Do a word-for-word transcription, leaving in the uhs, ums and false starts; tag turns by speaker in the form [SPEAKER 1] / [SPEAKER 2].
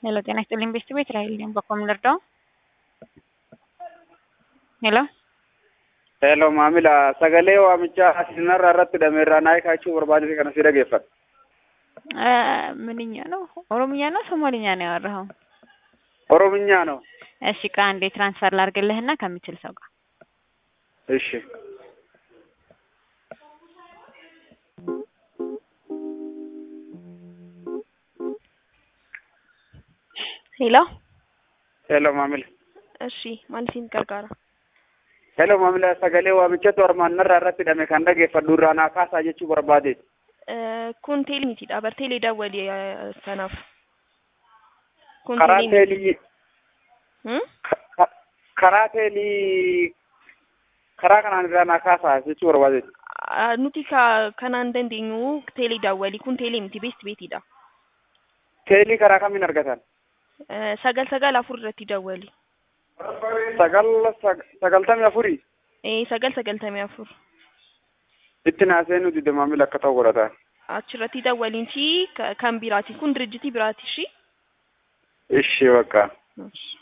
[SPEAKER 1] Hello, ጤና ይስጥልኝ ቤተሰቦች ራሔል ነኝ። በኮም ልርዳው? ሄሎ
[SPEAKER 2] Hello maamila sagalee waamichaa sinarraa irratti dhameerraa naayii kaachuu barbaadee kana si dhageeffadha.
[SPEAKER 1] ምንኛ ነው? ኦሮምኛ ነው ሶማሊኛ ነው ያወራኸው?
[SPEAKER 2] ኦሮምኛ ነው።
[SPEAKER 1] እሺ ከአንዴ ትራንስፈር ላድርግልህና ከሚችል ሰው ጋር።
[SPEAKER 2] እሺ
[SPEAKER 1] ሄሎ
[SPEAKER 2] ሄሎ ማamila
[SPEAKER 3] እሺ ማንሲን ቀርቃራ
[SPEAKER 2] Hello maamila sagalee waamichaa tormaanarraa irratti dhame kan dhageeffadhu irraa naa kaasaa jechuu barbaade.
[SPEAKER 3] kun teelmitiidha bar teelee daawwali sanaaf kun
[SPEAKER 2] karaa teelii
[SPEAKER 3] hmm
[SPEAKER 2] karaa teelii karaa kanaan irraa naa kaasaa jechuu barbaade.
[SPEAKER 3] nuti ka kanaan dandeenyu teelee daawwali kun teelee miti beest beetiidha.
[SPEAKER 2] Teelii karaa kamiin argatan?
[SPEAKER 3] sagal sagal afur irratti daawwali.
[SPEAKER 2] Sagal sagaltamii afurii.
[SPEAKER 3] Eh sagal sagaltamii afur.
[SPEAKER 2] Itti naasee nuti maamila akka ta'u godhata.
[SPEAKER 3] Achirratti daawwaliinchi kan biraati kun dirjitii biraati shi.
[SPEAKER 2] Ishi bakka.